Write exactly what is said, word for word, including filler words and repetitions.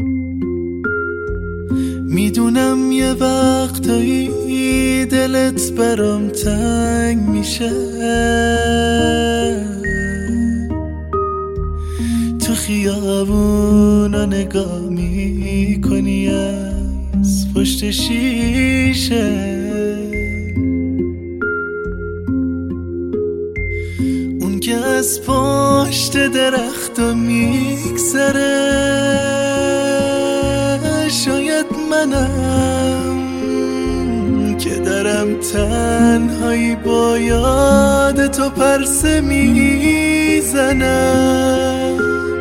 میدونم یه وقتایی دلت برام تنگ میشه، تو خیابونا نگاه میکنی از پشت شیشه، اون که از پشت درختا میگذره، شاید منم که درم تنهایی با یاد تو پرسه میزنم.